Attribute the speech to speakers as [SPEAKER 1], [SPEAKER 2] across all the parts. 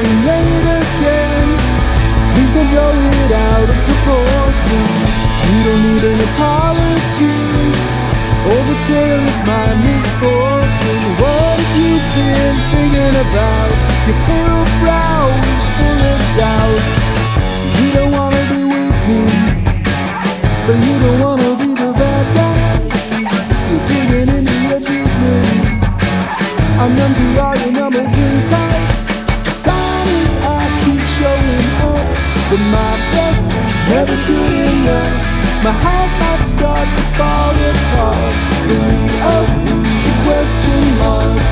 [SPEAKER 1] getting late again. Please don't blow it out of proportion. You don't need an apology over the tale of my misfortune. What have you been thinking about? Your furrowed brow is full of doubt. You don't wanna be with me, but you don't wanna be the bad guy. You're digging into your dignity. I'm numb to all your numbers and sights. The signs I keep showing up, but my best is never good enough. My heart might start to fall apart. The weight of me's a question mark.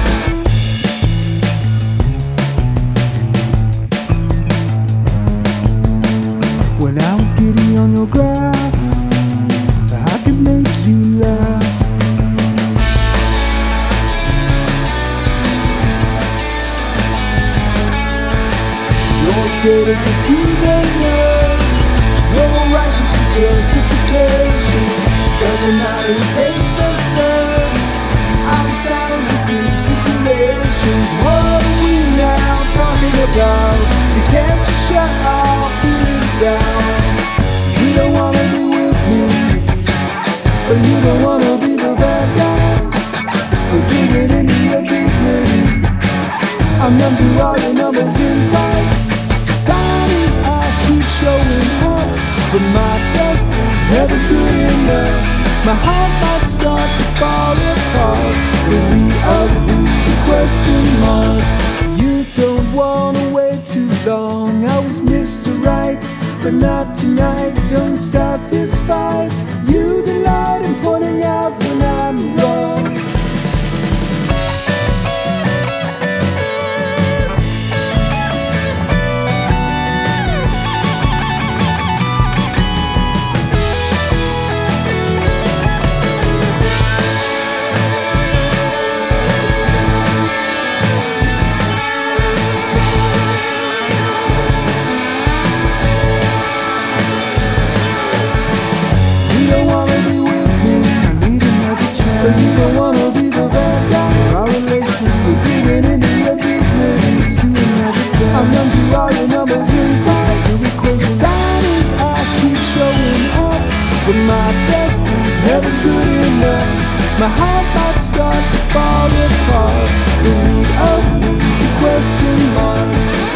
[SPEAKER 1] When I was giddy on your graph, I could make you laugh. Your data gets you the nerve. You're righteous with justifications. Doesn't matter who takes the serve. I'm silent with these stipulations. What are we now talking about? You can't just shut our feelings down. You don't wanna be with me, but you don't wanna be the bad guy. You're digging into your dignity. I'm numb to all your numbers and sights. The signs I keep showing up, but my best is never good enough. My heart might start to fall apart. The weight of me's a question mark. You don't wanna wait too long. I was Mr. Right, but not tonight. Don't start this fight. You delight in pointing out when I'm wrong. But you don't wanna be the bad guy. Our relation, you're digging into your dignity. I'm numb to all your numbers and sights. The signs I keep showing up, but my best is never good enough. My heart might start to fall apart. The weight of me's a question mark.